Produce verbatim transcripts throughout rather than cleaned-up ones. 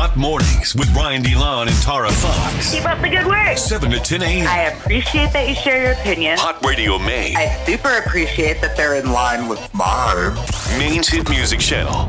Hot Mornings with Brian DeLon and Tara Fox. Keep up the good work. seven to ten a.m. I appreciate that you share your opinion. Hot Radio Maine. I super appreciate that they're in line with mine. Maine's hit music channel.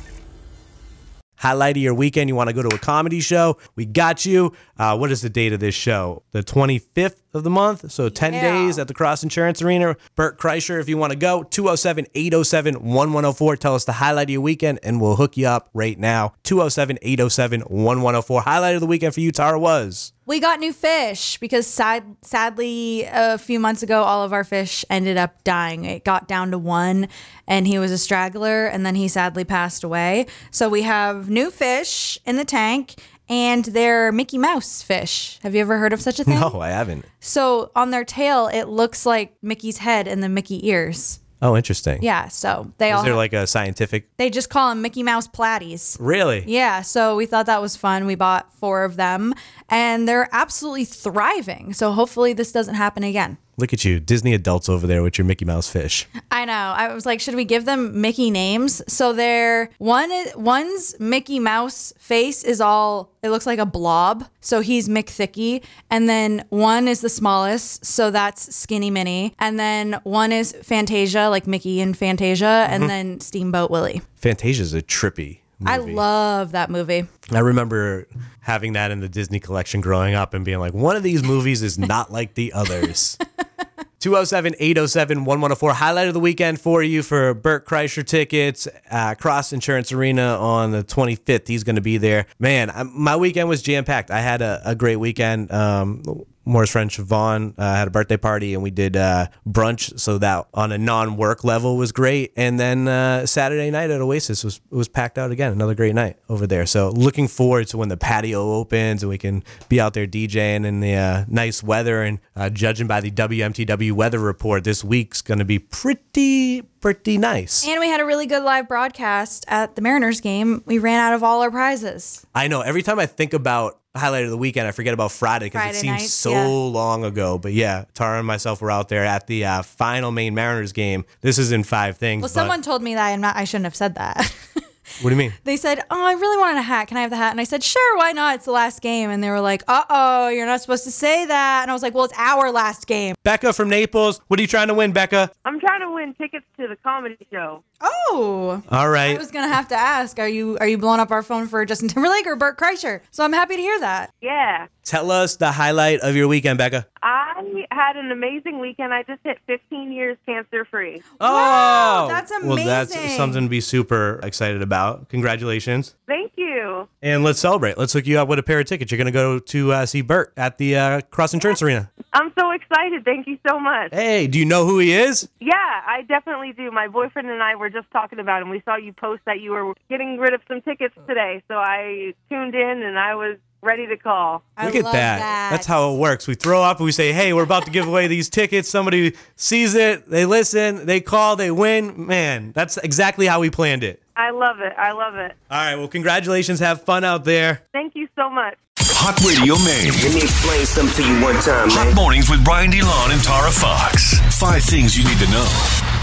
Highlight of your weekend, you want to go to a comedy show, we got you. Uh, what is the date of this show? The twenty-fifth of the month, so ten Yeah. days at the Cross Insurance Arena. Bert Kreischer, if you want to go, two oh seven, eight oh seven, one one oh four. Tell us the highlight of your weekend, and we'll hook you up right now. two oh seven, eight oh seven, one one oh four. Highlight of the weekend for you, Tara, was? We got new fish because sad, sadly, a few months ago, all of our fish ended up dying. It got down to one, and he was a straggler, and then he sadly passed away. So we have new fish in the tank, and they're Mickey Mouse fish. Have you ever heard of such a thing? No, I haven't. So on their tail, it looks like Mickey's head and the Mickey ears. Oh, interesting. Yeah, so they Is all there like a scientific? they just call them Mickey Mouse platies. Really? Yeah, so we thought that was fun. We bought four of them, and they're absolutely thriving. So hopefully this doesn't happen again. Look at you, Disney adults over there with your Mickey Mouse fish. I know. I was like, should we give them Mickey names? So they're one. One's Mickey Mouse face is all. It looks like a blob. So he's McThicky, and then one is the smallest. So that's Skinny Minnie, and then one is Fantasia, like Mickey and Fantasia, and then Steamboat Willie. Fantasia's a trippy movie. I love that movie. I remember having that in the Disney collection growing up and being like, one of these movies is not like the others. two oh seven, eight oh seven, one one oh four. Highlight of the weekend for you for Bert Kreischer tickets, uh, Cross Insurance Arena on the twenty-fifth. He's going to be there. Man, I, my weekend was jam-packed. I had a, a great weekend. Um, Moore's friend Siobhan uh, had a birthday party, and we did uh, brunch, so that on a non-work level was great. And then uh, Saturday night at Oasis was was packed out again. Another great night over there. So looking forward to when the patio opens and we can be out there DJing in the uh, nice weather. And uh, judging by the W M T W weather report, this week's going to be pretty, pretty nice. And we had a really good live broadcast at the Mariners game. We ran out of all our prizes. I know. Every time I think about highlight of the weekend, I forget about Friday because it Friday seems nights, so yeah. long ago. But yeah, Tara and myself were out there at the uh, final Maine Mariners game. This is in five things. Well, but- someone told me that I'm not. I shouldn't have said that. What do you mean? They said, "Oh, I really wanted a hat. Can I have the hat?" And I said, "Sure, why not? It's the last game." And they were like, "Uh oh, you're not supposed to say that." And I was like, "Well, it's our last game." Becca from Naples. What are you trying to win, Becca? I'm trying to win tickets to the comedy show. Oh, All I right. was gonna have to ask, are you are you blowing up our phone for Justin Timberlake or Bert Kreischer? So I'm happy to hear that. Yeah. Tell us the highlight of your weekend, Becca. I had an amazing weekend. I just hit fifteen years cancer free. Wow, that's Well, that's amazing. something to be super excited about. Congratulations. Thank you. And let's celebrate. Let's hook you up with a pair of tickets. You're going to go to uh, see Bert at the uh, Cross Insurance Arena. I'm so excited. Thank you so much. Hey, do you know who he is? Yeah, I definitely do. My boyfriend and I were just talking about him. We saw you post that you were getting rid of some tickets today. So I tuned in and I was ready to call. I Look at love that. that. That's how it works. We throw up and we say, hey, we're about to give away these tickets. Somebody sees it, they listen, they call, they win. Man, that's exactly how we planned it. I love it. I love it. All right, well, congratulations. Have fun out there. Thank you so much. Hot Radio Maine. Let me explain something to you one time, Hot man. Mornings with Brian DeLon and Tara Fox. Five things you need to know.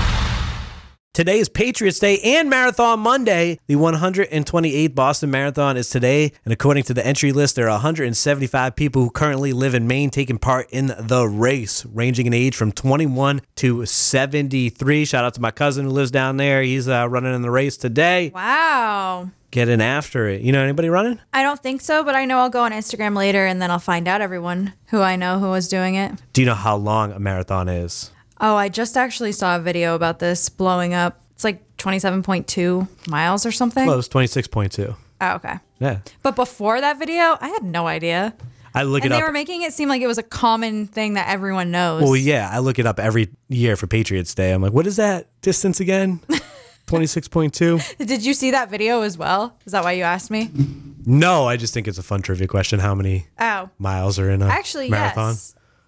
Today is Patriots Day and Marathon Monday. The one hundred twenty-eighth Boston Marathon is today, and according to the entry list, there are one hundred seventy-five people who currently live in Maine taking part in the race, ranging in age from twenty-one to seventy-three. Shout out to my cousin who lives down there. He's uh, running in the race today. Wow. Getting after it. You know anybody running? I don't think so, but I know I'll go on Instagram later and then I'll find out everyone who I know who was doing it. Do you know how long a marathon is? Oh, I just actually saw a video about this blowing up. It's like twenty-seven point two miles or something. Close, twenty-six point two. Oh, okay. Yeah. But before that video, I had no idea. I look And it they up. were making it seem like it was a common thing that everyone knows. Well, yeah, I look it up every year for Patriots Day. I'm like, what is that distance again? twenty-six point two. Did you see that video as well? Is that why you asked me? No, I just think it's a fun trivia question. How many Oh. miles are in a Actually, marathon? yes.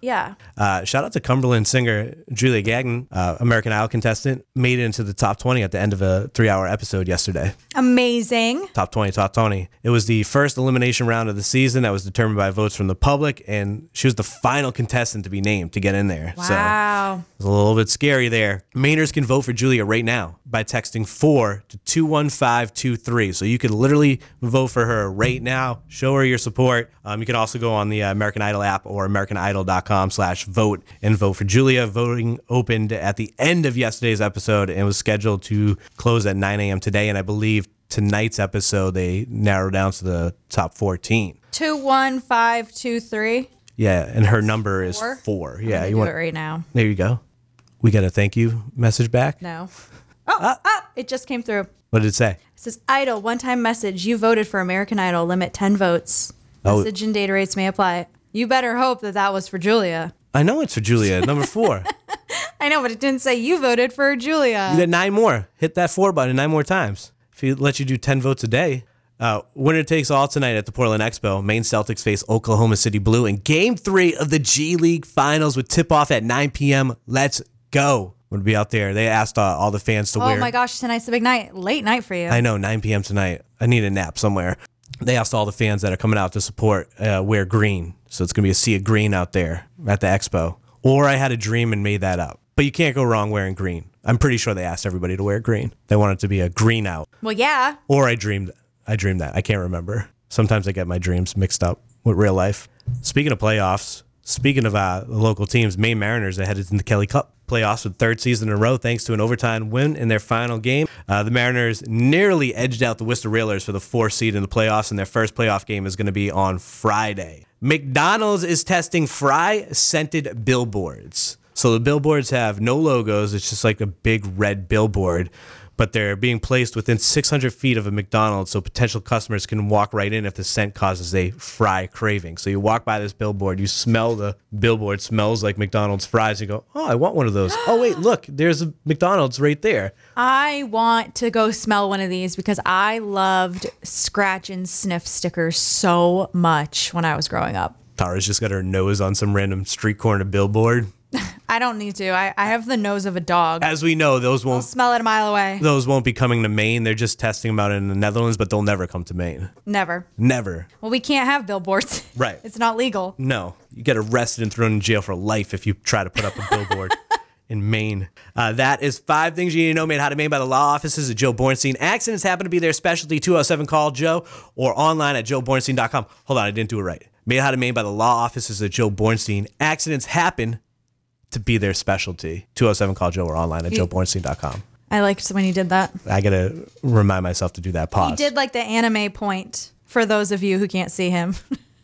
Yeah. Uh, shout out to Cumberland singer Julia Gagnon, uh, American Idol contestant, made it into the top twenty at the end of a three-hour episode yesterday. Amazing. Top twenty, top twenty. It was the first elimination round of the season that was determined by votes from the public, and she was the final contestant to be named to get in there. Wow. So it was a little bit scary there. Mainers can vote for Julia right now by texting four to two one five two three. So you could literally vote for her right now. Show her your support. Um, you can also go on the uh, American Idol app or american idol dot com slash vote and vote for Julia. Voting opened at the end of yesterday's episode and was scheduled to close at nine a.m. today. And I believe tonight's episode, they narrowed down to the top fourteen. two one five two three. Yeah, and her number is Four? four. I'm Yeah, gonna you do want it right now. There you go. We got a thank you message back. No. Oh, ah, it just came through. What did it say? It says, Idol, one-time message. You voted for American Idol. Limit ten votes. Oh. Message and data rates may apply. You better hope that that was for Julia. I know it's for Julia, number four. I know, but it didn't say you voted for Julia. You got nine more. Hit that four button nine more times. If he let you do ten votes a day. Uh, winner takes all tonight at the Portland Expo. Maine Celtics face Oklahoma City Blue in Game three of the G League Finals with tip-off at nine p.m. Let's go. We'll be out there. They asked uh, all the fans to Oh wear. my gosh, tonight's the big night. Late night for you. I know, nine p.m. tonight. I need a nap somewhere. They asked all the fans that are coming out to support uh, wear green. So it's going to be a sea of green out there at the expo. Or I had a dream and made that up. But you can't go wrong wearing green. I'm pretty sure they asked everybody to wear green. They want it to be a green out. Well, yeah. Or I dreamed I dreamed that. I can't remember. Sometimes I get my dreams mixed up with real life. Speaking of playoffs, speaking of uh, the local teams, Maine Mariners are headed into the Kelly Cup playoffs for the third season in a row thanks to an overtime win in their final game. Uh, the Mariners nearly edged out the Worcester Railers for the fourth seed in the playoffs, and their first playoff game is going to be on Friday. McDonald's is testing fry-scented billboards. So the billboards have no logos. It's just like a big red billboard, but they're being placed within six hundred feet of a McDonald's so potential customers can walk right in if the scent causes a fry craving. So you walk by this billboard, you smell the billboard, smells like McDonald's fries, you go, oh, I want one of those. Oh, wait, look, there's a McDonald's right there. I want to go smell one of these because I loved scratch and sniff stickers so much when I was growing up. Tara's just got her nose on some random street corner billboard. I don't need to. I, I have the nose of a dog. As we know, those I'll won't smell it a mile away. those won't be coming to Maine. They're just testing them out in the Netherlands, but they'll never come to Maine. Never. Never. Well, we can't have billboards. Right. It's not legal. No. You get arrested and thrown in jail for life if you try to put up a billboard in Maine. Uh, that is five things you need to know made how to Maine by the law offices of Joe Bornstein. Accidents happen to be their specialty. two oh seven call Joe or online at joe bornstein dot com. Hold on, I didn't do it right. Made how to Maine by the law offices of Joe Bornstein. Accidents happen to be their specialty. two oh seven call Joe or online at joe bornstein dot com. I liked when you did that. I gotta remind myself to do that pause. He did like the anime point for those of you who can't see him.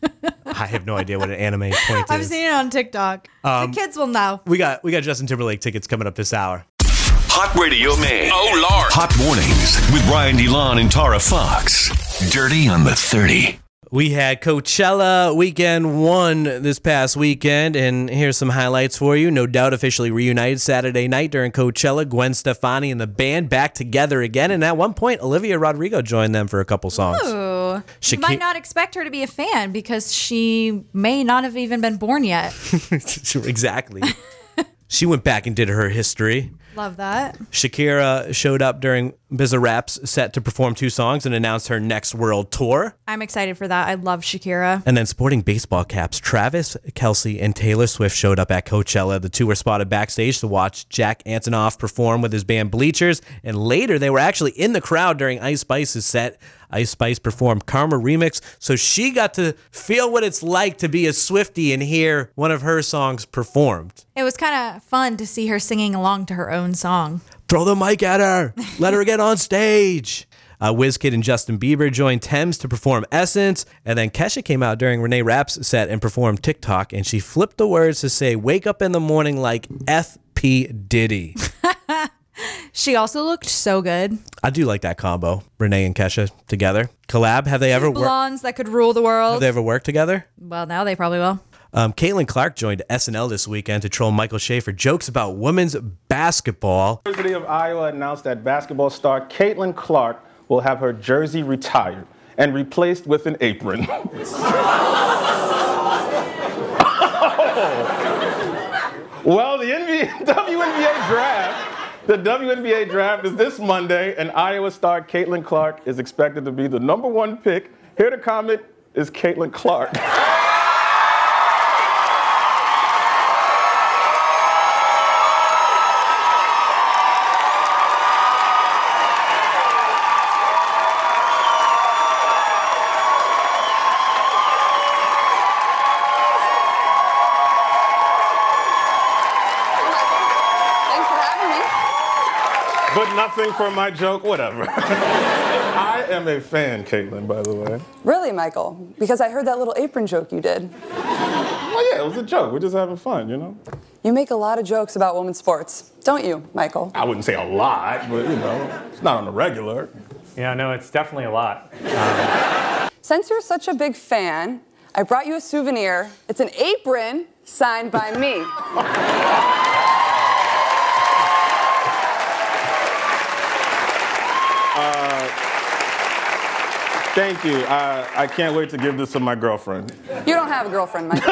I have no idea what an anime point I've is. seen it on TikTok. Um, the kids will know. We got we got Justin Timberlake tickets coming up this hour. Hot Radio Maine. Oh, Lord. Hot Mornings with Brian DeLon and Tara Fox. Dirty on the thirty. We had Coachella weekend one this past weekend, and here's some highlights for you. No Doubt officially reunited Saturday night during Coachella. Gwen Stefani and the band back together again, and at one point, Olivia Rodrigo joined them for a couple songs. Ooh. Shaki- You might not expect her to be a fan because she may not have even been born yet. Exactly. She went back and did her history. Love that. Shakira showed up during Bizarrap's set to perform two songs and announced her next world tour. I'm excited for that. I love Shakira. And then sporting baseball caps, Travis Kelce and Taylor Swift showed up at Coachella. The two were spotted backstage to watch Jack Antonoff perform with his band Bleachers. And later, they were actually in the crowd during Ice Spice's set. Ice Spice performed Karma Remix, so she got to feel what it's like to be a Swiftie and hear one of her songs performed. It was kind of fun to see her singing along to her own song. Throw the mic at her. Let her get on stage. Uh, WizKid and Justin Bieber joined Thames to perform Essence. And then Kesha came out during Renee Rapp's set and performed TikTok. And she flipped the words to say, wake up in the morning like F P Diddy. She also looked so good. I do like that combo, Renee and Kesha together. Collab, have they ever worked? Blondes that could rule the world. Have they ever worked together? Well, now they probably will. Um, Caitlin Clark joined S N L this weekend to troll Michael Shea for jokes about women's basketball. The University of Iowa announced that basketball star Caitlin Clark will have her jersey retired and replaced with an apron. Well, the N B A, W N B A draft, the W N B A draft is this Monday, and Iowa star Caitlin Clark is expected to be the number one pick. Here to comment is Caitlin Clark. But nothing for my joke, whatever. I am a fan, Caitlin, by the way. Really, Michael? Because I heard that little apron joke you did. Well, yeah, it was a joke. We're just having fun, you know? You make a lot of jokes about women's sports, don't you, Michael? I wouldn't say a lot, but, you know, it's not on the regular. Yeah, no, it's definitely a lot. Um... Since you're such a big fan, I brought you a souvenir. It's an apron signed by me. Uh, thank you. Uh, I can't wait to give this to my girlfriend. You don't have a girlfriend, Michael.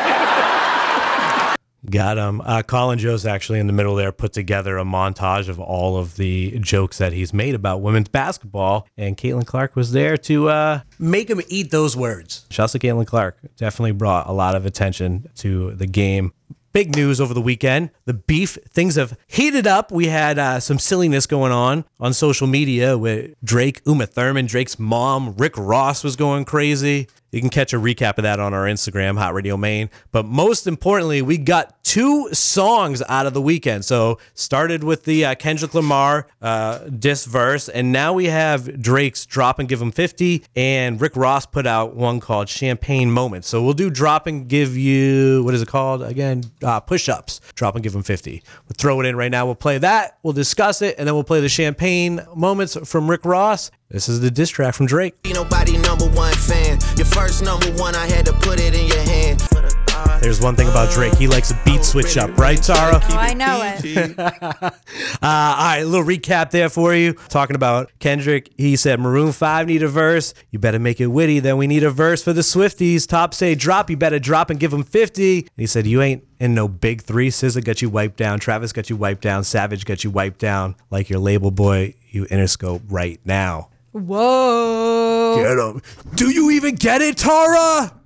Got him. Uh, Colin Jost actually in the middle there put together a montage of all of the jokes that he's made about women's basketball, and Caitlin Clark was there to uh, make him eat those words. Shouts to Caitlin Clark. Definitely brought a lot of attention to the game. Big news over the weekend. The beef, things have heated up. We had uh, some silliness going on on social media with Drake, Uma Thurman, Drake's mom, Rick Ross was going crazy. You can catch a recap of that on our Instagram, Hot Radio Maine. But most importantly, we got two songs out of the weekend. So started with the uh, Kendrick Lamar uh, diss verse, and now we have Drake's Drop and Give Him fifty, and Rick Ross put out one called Champagne Moments. So we'll do Drop and Give You, what is it called again? Uh, push-ups. Drop and Give Him fifty. We'll throw it in right now. We'll play that. We'll discuss it, and then we'll play the Champagne Moments from Rick Ross. This is the diss track from Drake. Nobody number one fan. Your first number one, I had to put it in your hand. There's one thing about Drake. He likes a beat switch up, right, Tara? Oh, I know it. uh, all right, a little recap there for you. Talking about Kendrick, he said, Maroon five need a verse. You better make it witty. Then we need a verse for the Swifties. Top say drop. You better drop and give them fifty. And he said, you ain't in no big three. S Z A got you wiped down. Travis got you wiped down. Savage got you wiped down. Like your label boy, you Interscope right now. Whoa. Get him. Do you even get it, Tara?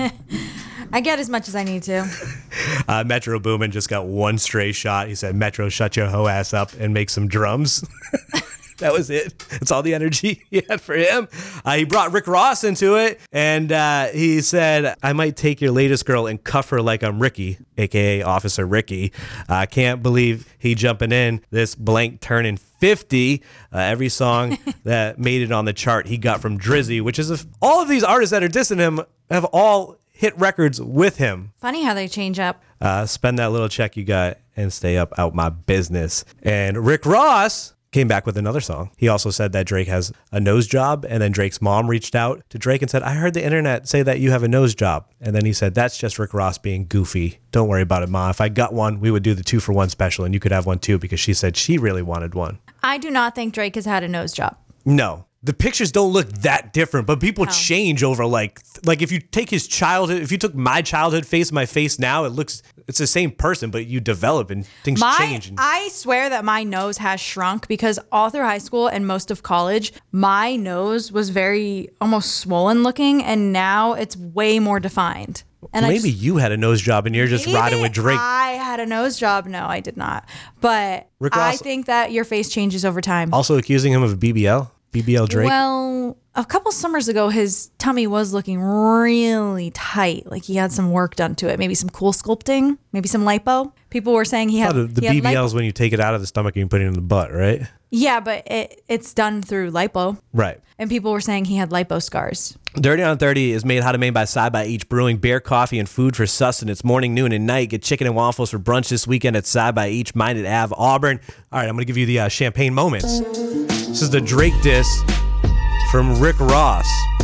I get as much as I need to. Uh, Metro Boomin just got one stray shot. He said, Metro, shut your hoe ass up and make some drums. That was it. That's all the energy he had for him. Uh, he brought Rick Ross into it, and uh, he said, I might take your latest girl and cuff her like I'm Ricky, a k a. Officer Ricky. I uh, can't believe he jumping in this blank turning fifty. Uh, every song that made it on the chart he got from Drizzy, which is, a, all of these artists that are dissing him have all hit records with him. Funny how they change up. Uh, spend that little check you got and stay up out my business. And Rick Ross came back with another song. He also said that Drake has a nose job, and then Drake's mom reached out to Drake and said, I heard the internet say that you have a nose job. And then he said, that's just Rick Ross being goofy. Don't worry about it, Ma. If I got one, we would do the two for one special, and you could have one too, because she said she really wanted one. I do not think Drake has had a nose job. No. The pictures don't look that different, but people Oh. change over like, like if you take his childhood, if you took my childhood face, my face now, it looks, it's the same person, but you develop and things My, change. And I swear that my nose has shrunk because all through high school and most of college, my nose was very almost swollen looking, and now it's way more defined. And I maybe just, you had a nose job and you're just maybe riding with Drake. I had a nose job. No, I did not. But Rick I Ross- think that your face changes over time. Also accusing him of B B L, B B L Drake. Well, a couple summers ago, his tummy was looking really tight. Like he had some work done to it. Maybe some cool sculpting, maybe some lipo. People were saying he Oh, had the the he had B B L lipo. is when you take it out of the stomach and you put it in the butt, right? Yeah, but it, it's done through lipo. Right. And people were saying he had lipo scars. Dirty on thirty is made how to made by Side by Each Brewing. Beer, coffee, and food for sustenance. Morning, noon, and night. Get chicken and waffles for brunch this weekend at Side by Each, Minded Ave, Auburn. All right, I'm going to give you the uh, champagne moments. This is the Drake diss from Rick Ross.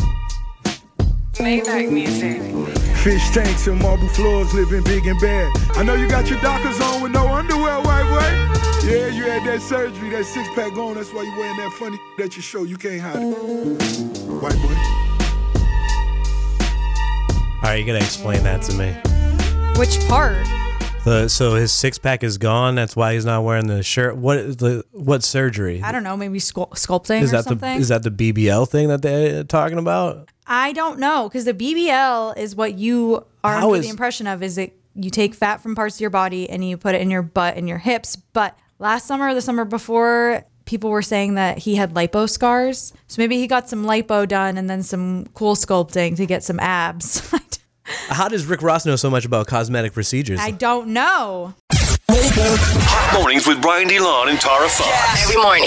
Maybach music. Fish tanks and marble floors, living big and bad. I know you got your Dockers on with no underwear, white boy. Yeah, you had that surgery, that six pack on. That's why you wearing that funny that you show. You can't hide it, white boy. All right, you got to explain that to me. Which part? The, so his six pack is gone. That's why he's not wearing the shirt. What is the what surgery? I don't know. Maybe scu- sculpting is or that something. The, is that the B B L thing that they're talking about? I don't know, because the B B L is what you are How under is- the impression of. Is it you take fat from parts of your body and you put it in your butt and your hips? But last summer or the summer before, people were saying that he had lipo scars. So maybe he got some lipo done and then some cool sculpting to get some abs. How does Rick Ross know so much about cosmetic procedures? I don't know. Hot mornings with Brian DeLon and Tara Fox. Every morning.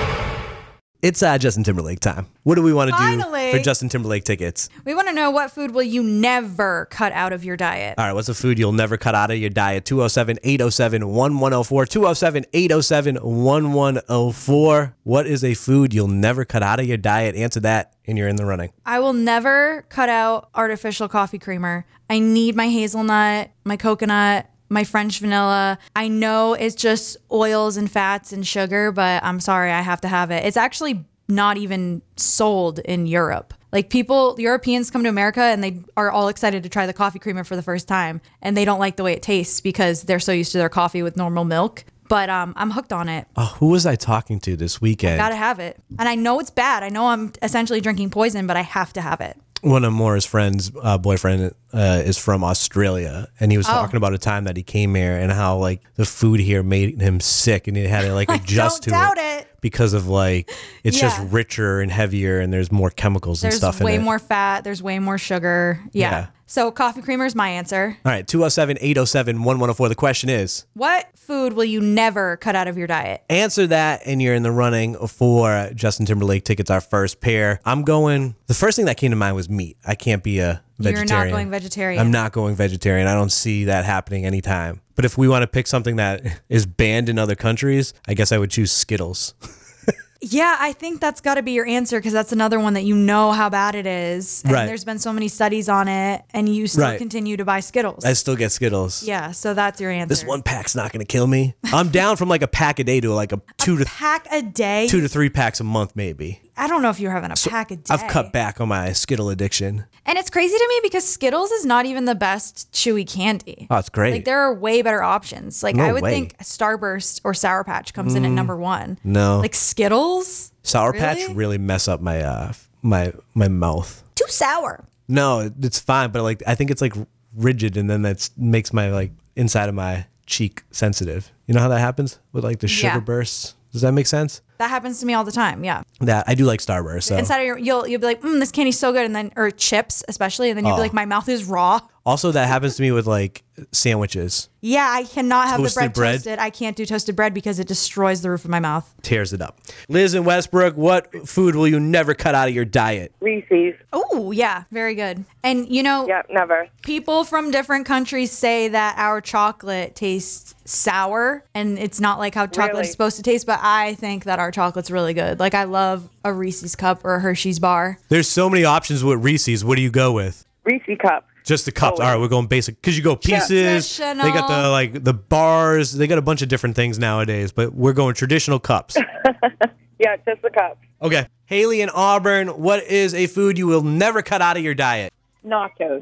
It's uh, Justin Timberlake time. What do we want to do Finally. for Justin Timberlake tickets? We want to know, what food will you never cut out of your diet? All right, what's a food you'll never cut out of your diet? two oh seven, eight oh seven, one one oh four. two oh seven, eight oh seven, one one oh four. What is a food you'll never cut out of your diet? Answer that and you're in the running. I will never cut out artificial coffee creamer. I need my hazelnut, my coconut, my French vanilla. I know it's just oils and fats and sugar, but I'm sorry, I have to have it. It's actually not even sold in Europe. Like people, Europeans come to America and they are all excited to try the coffee creamer for the first time, and they don't like the way it tastes because they're so used to their coffee with normal milk. But um, I'm hooked on it. Oh, who was I talking to this weekend? Gotta have it. And I know it's bad. I know I'm essentially drinking poison, but I have to have it. One of Maura's friends' uh, boyfriend uh, is from Australia, and he was Oh. talking about a time that he came here and how like the food here made him sick, and he had to like adjust to Doubt it, it. because of like it's Yeah. just richer and heavier, and there's more chemicals and There's stuff way in it. more fat. There's way more sugar. Yeah. Yeah. So coffee creamer is my answer. All right, two oh seven, eight oh seven, one one oh four. The question is, What food will you never cut out of your diet? answer that and you're in the running for Justin Timberlake tickets, our first pair. I'm going, the first thing that came to mind was meat. I can't be a You're vegetarian. not going vegetarian. I'm not going vegetarian. I don't see that happening anytime. But if we want to pick something that is banned in other countries, I guess I would choose Skittles. Yeah, I think that's got to be your answer, because that's another one that you know how bad it is. And Right. there's been so many studies on it, and you still Right. continue to buy Skittles. I still get Skittles. Yeah, so that's your answer. This one pack's not going to kill me. I'm down from like a pack a day to like a two to Pack a day? two to three packs a month, maybe. I don't know if you're having a pack a day. I've cut back on my Skittle addiction. And it's crazy to me because Skittles is not even the best chewy candy. Oh, it's great. Like there are way better options. Like No I would way. think Starburst or Sour Patch comes in at Mm, number one. no. Like Skittles? Sour Really? Patch really mess up my uh my my mouth. Too sour. No, it's fine, but like I think it's like rigid, and then that makes my like inside of my cheek sensitive. You know how that happens with like the sugar Yeah. bursts? Does that make sense? That happens to me all the time. Yeah. That I do like Starburst. So. Inside of your, you'll you'll be like, mm, this candy's so good, and then or chips especially, and then you'll be Oh. like, my mouth is raw. Also, that happens to me with like sandwiches. Yeah, I cannot have Toasted the bread, bread? toasted. I can't do toasted bread because it destroys the roof of my mouth. Tears it up. Liz in Westbrook, what food will you never cut out of your diet? Reese's. Oh, yeah, very good. And you know, Yep, never. people from different countries say that our chocolate tastes sour, and it's not like how chocolate Really? is supposed to taste, but I think that our chocolate's really good. Like I love a Reese's cup or a Hershey's bar. There's so many options with Reese's. What do you go with? Reese's cup. Just the cups. All right, we're going basic because you go pieces. Traditional. They got the like the bars. They got a bunch of different things nowadays, but we're going traditional cups. Yeah, just the cup. Okay, Haley in Auburn, what is a food you will never cut out of your diet? Nachos.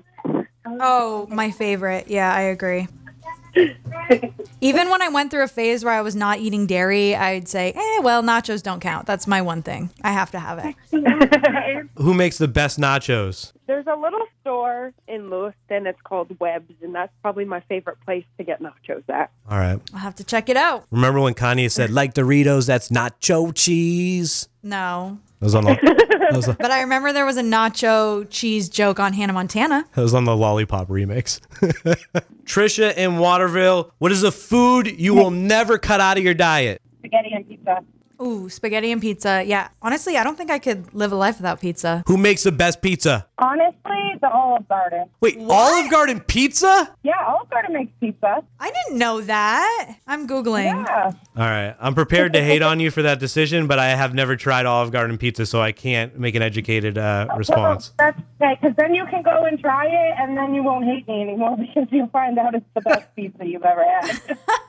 Oh, my favorite. Yeah, I agree. Even when I went through a phase where I was not eating dairy, I'd say, eh, well, nachos don't count. That's my one thing. I have to have it. Who makes the best nachos? There's a little store in Lewiston. It's called Webb's, and that's probably my favorite place to get nachos at. All right. I'll have to check it out. Remember when Kanye said, like Doritos, that's nacho cheese? No. That was on the, that was, But I remember there was a nacho cheese joke on Hannah Montana. that was on the Lollipop remix. Trisha in Waterville, what is a food you will never cut out of your diet? Spaghetti and pizza. Ooh, spaghetti and pizza. Yeah. Honestly, I don't think I could live a life without pizza. Who makes the best pizza? Honestly, the Olive Garden. Wait, Olive Garden pizza? Yeah, Olive Garden makes pizza. I didn't know that. I'm Googling. Yeah. All right. I'm prepared to hate on you for that decision, but I have never tried Olive Garden pizza, so I can't make an educated uh, response. Well, that's okay, because then you can go and try it, and then you won't hate me anymore because you'll find out it's the best pizza you've ever had.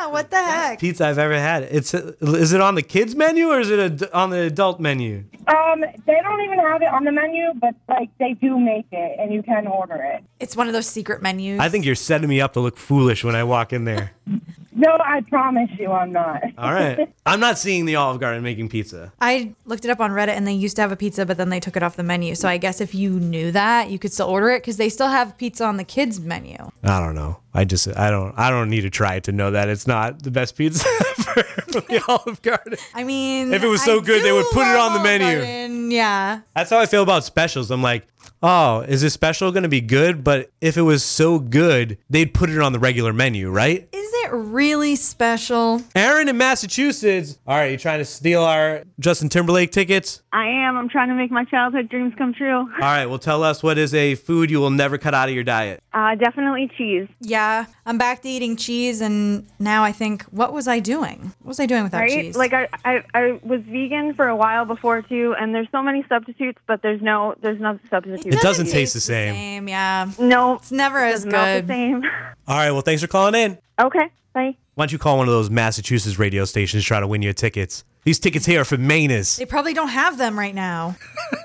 Yeah, what the heck? Pizza I've ever had. It's is it on the kids menu or is it a, on the adult menu? Um, they don't even have it on the menu, but like they do make it, and you can order it. It's one of those secret menus. I think you're setting me up to look foolish when I walk in there. No, I promise you, I'm not. All right. I'm not seeing the Olive Garden making pizza. I looked it up on Reddit, and they used to have a pizza, but then they took it off the menu. So I guess if you knew that, you could still order it because they still have pizza on the kids menu. I don't know. I just I don't I don't need to try it to know that it's not the best pizza ever from the Olive Garden. I mean, if it was so I good, they would put it on the Olive menu. Garden, yeah. That's how I feel about specials. I'm like, oh, is this special going to be good? But if it was so good, they'd put it on the regular menu, right? Is it really special? Aaron in Massachusetts. All right, you trying to steal our Justin Timberlake tickets? I am. I'm trying to make my childhood dreams come true. All right, well, tell us what is a food you will never cut out of your diet? Uh, definitely cheese. Yeah, I'm back to eating cheese, and now I think, what was I doing? What was I doing without right? cheese? Like I, I, I was vegan for a while before too, and there's so many substitutes, but there's no, there's no substitute. It doesn't taste the same. Same, yeah. No, it's never as it's not good. the same. All right, well, thanks for calling in. Okay, bye. Why don't you call one of those Massachusetts radio stations to try to win your tickets? These tickets here are for Manus. They probably don't have them right now.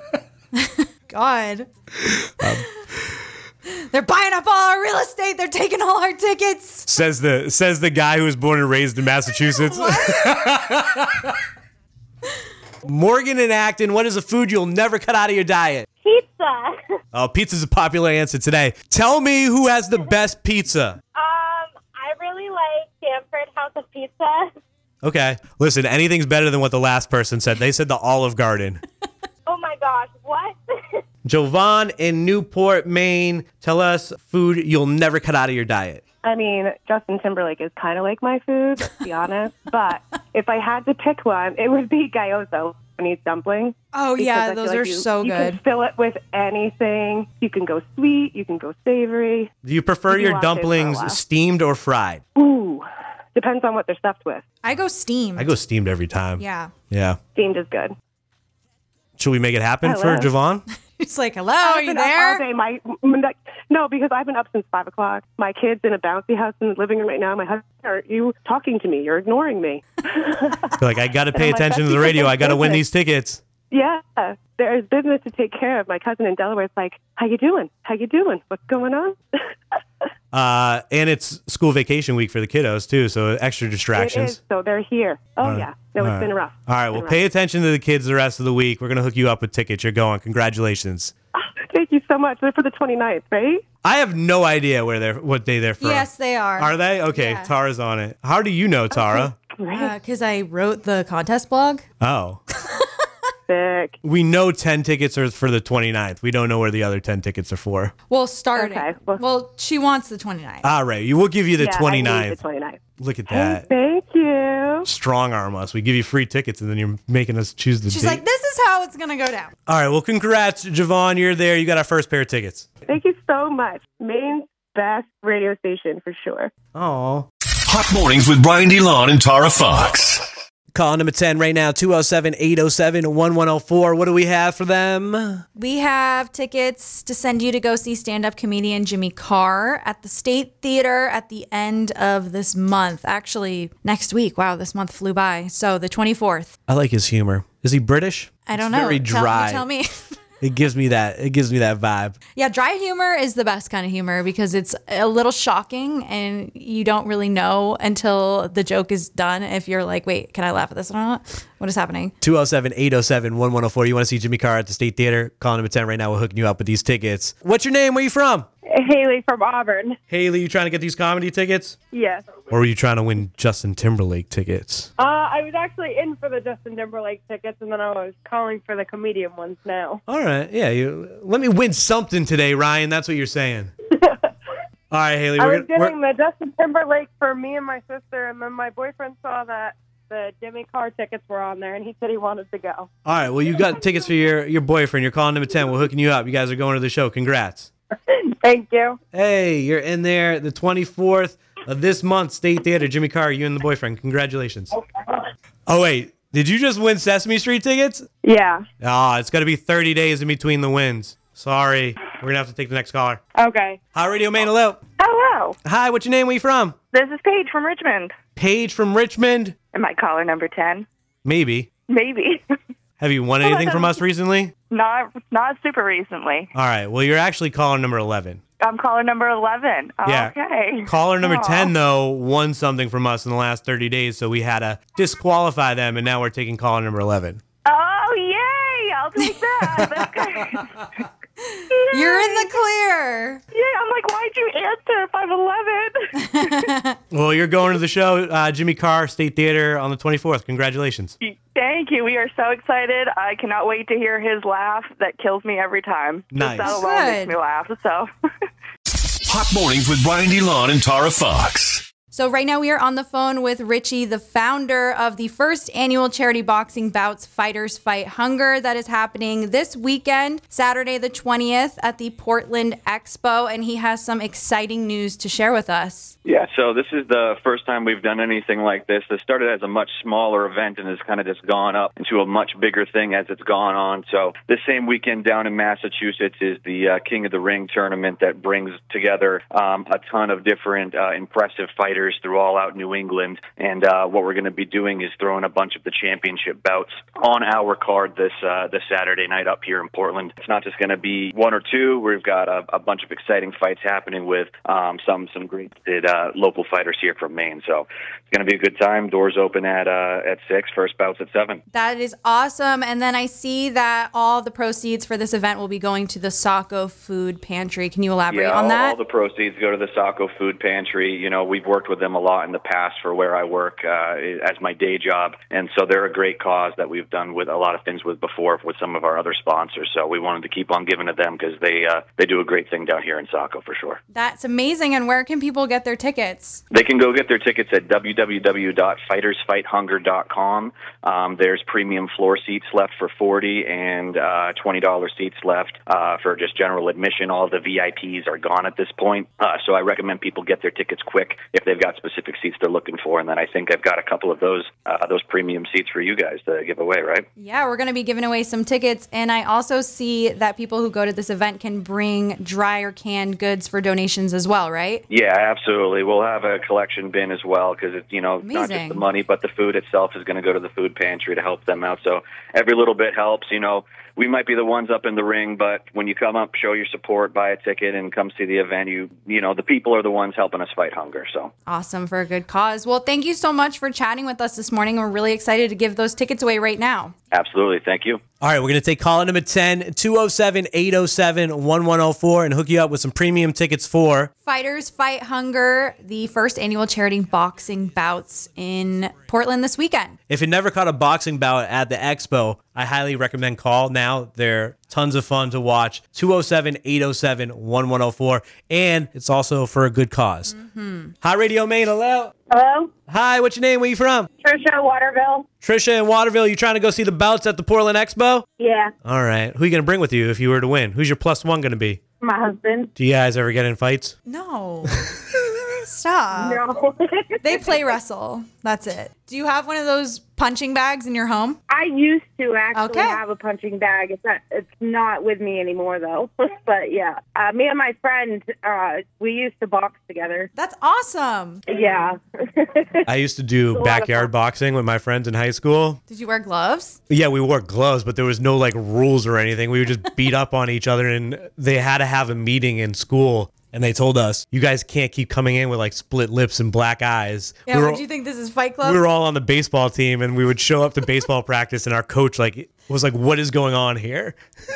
God. Um, They're buying up all our real estate. They're taking all our tickets. says the says the guy who was born and raised in Massachusetts. Morgan in Acton, what is a food you'll never cut out of your diet? Pizza. Oh, pizza's a popular answer today. Tell me who has the best pizza. Um, I really like Stanford House of Pizza. Okay. Listen, anything's better than what the last person said. They said the Olive Garden. Oh my gosh, what? Jovan in Newport, Maine. Tell us food you'll never cut out of your diet. I mean, Justin Timberlake is kind of like my food, to be honest. But if I had to pick one, it would be gyoza, Japanese dumpling. Oh, yeah, Because I those feel are like you, so you good. can fill it with anything. You can go sweet. You can go savory. Do you prefer You can your watch it for a dumplings while. steamed or fried? Ooh, depends on what they're stuffed with. I go steamed. I go steamed every time. Yeah. Yeah. Steamed is good. Should we make it happen Hello. for Jovan? It's like, hello, I've are you been up there? all day. My, my- no, because I've been up since five o'clock. My kid's in a bouncy house in the living room right now. My husband, are you talking to me? You're ignoring me. Like, I got to pay I'm like, attention to that's the radio. because I got to win business. these tickets. Yeah, there's business to take care of. My cousin in Delaware is like, how you doing? How you doing? What's going on? Uh, and it's school vacation week for the kiddos, too, so extra It distractions. is, so they're here. Oh, All right. yeah. No, All it's right. been rough. All right, It's well, been pay rough. attention to the kids the rest of the week. We're going to hook you up with tickets. You're going. Congratulations. Thank you so much. They're for the twenty-ninth, right? I have no idea where they're, what day they're from. Yes, they are. Are they? Okay, Yeah. Tara's on it. How do you know, Tara? Because I wrote the contest blog. Oh. Sick. We know ten tickets are for the twenty-ninth. We don't know where the other ten tickets are for. Well, starting. Okay, Well, she wants the twenty-ninth. All right, you will give you the Yeah, I need twenty-ninth. the twenty-ninth. Look at Hey, that. thank you. Strong arm us. We give you free tickets, and then you're making us choose the She's date. like, this is how it's going to go down. All right, well, congrats, Javon. You're there. You got our first pair of tickets. Thank you so much. Maine's best radio station for sure. Oh. Hot Mornings with Brian DeLon and Tara Fox. Call number ten right now, two oh seven, eight oh seven, one one oh four. What do we have for them? We have tickets to send you to go see stand-up comedian Jimmy Carr at the State Theater at the end of this month. Actually, next week. Wow, this month flew by. So the twenty-fourth. I like his humor. Is he British? I don't It's know. Very Tell- dry. you tell me. It gives me that. It gives me that vibe. Yeah, dry humor is the best kind of humor because it's a little shocking and you don't really know until the joke is done if you're like, wait, can I laugh at this or not? What is happening? two oh seven, eight oh seven, one one oh four. You want to see Jimmy Carr at the State Theater? Call number ten right now. We're hooking you up with these tickets. What's your name? Where you from? Haley from Auburn. Haley, you trying to get these comedy tickets? Yes. Or were you trying to win Justin Timberlake tickets? Uh, I was actually in for the Justin Timberlake tickets, and then I was calling for the comedian ones now. All right. Yeah. You let me win something today, Ryan. That's what you're saying. All right, Haley. I We're, was gonna- we're, getting the Justin Timberlake for me and my sister, and then my boyfriend saw that the Jimmy Carr tickets were on there, and he said he wanted to go. all right. Well, you got tickets for your, your boyfriend. You're calling number ten. We're hooking you up. You guys are going to the show. Congrats. Thank you. Hey, you're in there the twenty-fourth of this month, State Theater. Jimmy Carr, you and the boyfriend. Congratulations. Oh, wait. Did you just win Sesame Street tickets? Yeah. Ah, it's got to be thirty days in between the wins. Sorry. We're going to have to take the next caller. Okay. Hi, Radio Maine. Hello. Hello. Hi, what's your name? Where you from? This is Paige from Richmond. Paige from Richmond. Am I caller number ten? Maybe. Maybe. Have you won anything from us recently? Not not super recently. All right. Well, you're actually caller number eleven. I'm caller number eleven. Yeah. Okay. Caller number Aw. ten, though, won something from us in the last thirty days, so we had to disqualify them, and now we're taking caller number eleven. Oh, yay! I'll take that. That's great. You're in the clear. Yeah, I'm like, why'd you answer if I'm eleven? Well, you're going to the show, uh, Jimmy Carr State Theater on the twenty-fourth. Congratulations. Thank you. We are so excited. I cannot wait to hear his laugh. That kills me every time. Nice. Just that alone Good. makes me laugh. So. Hot Mornings with Brian DeLon and Tara Fox. So right now we are on the phone with Richie, the founder of the first annual charity boxing bouts, Fighters Fight Hunger, that is happening this weekend, Saturday the twentieth at the Portland Expo, and he has some exciting news to share with us. Yeah, so this is the first time we've done anything like this. This started as a much smaller event and has kind of just gone up into a much bigger thing as it's gone on. So this same weekend down in Massachusetts is the uh, King of the Ring tournament that brings together um, a ton of different uh, impressive fighters through all out New England. And uh, what we're going to be doing is throwing a bunch of the championship bouts on our card this uh, this Saturday night up here in Portland. It's not just going to be one or two. We've got a, a bunch of exciting fights happening with um, some some great uh, local fighters here from Maine. So it's going to be a good time. Doors open at uh, at six. First bouts at seven. That is awesome. And then I see that all the proceeds for this event will be going to the Saco Food Pantry. Can you elaborate yeah, on all, that? all the proceeds go to the Saco Food Pantry. You know, we've worked with them a lot in the past for where I work uh, as my day job, and so they're a great cause that we've done with a lot of things with before with some of our other sponsors. So we wanted to keep on giving to them because they uh, they do a great thing down here in Saco for sure. That's amazing. And where can people get their tickets? They can go get their tickets at w w w dot fighters fight hunger dot com. Um, there's premium floor seats left for forty dollars and uh, twenty dollars seats left uh, for just general admission. All the V I Ps are gone at this point, uh, so I recommend people get their tickets quick if they've got specific seats they're looking for. And then I think I've got a couple of those uh, those premium seats for you guys to give away, right? Yeah, we're going to be giving away some tickets. And I also see that people who go to this event can bring dry or canned goods for donations as well, right? Yeah, absolutely. We'll have a collection bin as well because it's, you know, not just Amazing. the money, but the food itself is going to go to the food pantry to help them out. So every little bit helps. You know, we might be the ones up in the ring, but when you come up, show your support, buy a ticket, and come see the event, you you know, the people are the ones helping us fight hunger. So Awesome, for a good cause. Well, thank you so much for chatting with us this morning. We're really excited to give those tickets away right now. absolutely. Thank you. All right, we're going to take caller number ten, two oh seven, eight oh seven, one one oh four, and hook you up with some premium tickets for Fighters Fight Hunger, the first annual charity boxing bouts in Portland this weekend. If you never caught a boxing bout at the expo, I highly recommend call now. They're tons of fun to watch. two oh seven, eight oh seven, one one oh four. And it's also for a good cause. Mm-hmm. Hi, Radio Maine. Hello. Hello? Hi, what's your name? Where you from? Trisha Waterville. Trisha in Waterville. You trying to go see the bouts at the Portland Expo? Yeah, All right. Who you going to bring with you if you were to win? Who's your plus one going to be? my husband. Do you guys ever get in fights? No. Stop. No. They play wrestle. That's it. Do you have one of those punching bags in your home? I used to actually Okay. have a punching bag. It's not, it's not with me anymore, though. But yeah, uh, me and my friend, uh, we used to box together. That's awesome. Yeah. I used to do lot of backyard boxing with my friends in high school. Did you wear gloves? Yeah, we wore gloves, but there was no like rules or anything. We would just beat up on each other, and they had to have a meeting in school. And they told us, you guys can't keep coming in with like split lips and black eyes. Yeah, we were, what do you think this is, Fight Club? we were all on the baseball team, and we would show up to baseball practice, and our coach like was like, "What is going on here?"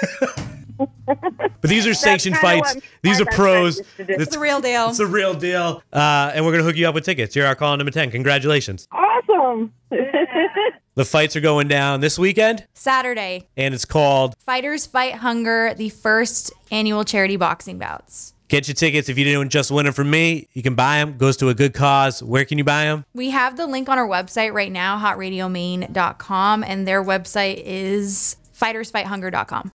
But these are sanctioned kinda fights. what These my are best friend pros. used to do. It's the real deal. It's the real deal. Uh, and we're gonna hook you up with tickets. You're our call number ten. Congratulations. Awesome. The fights are going down this weekend, Saturday, and it's called Fighters Fight Hunger, the first annual charity boxing bouts. Get Your Tickets. If you didn't just win them from me, you can buy them. Goes to a good cause. Where can you buy them? We have the link on our website right now, hot radio maine dot com, and their website is fighters fight hunger dot com.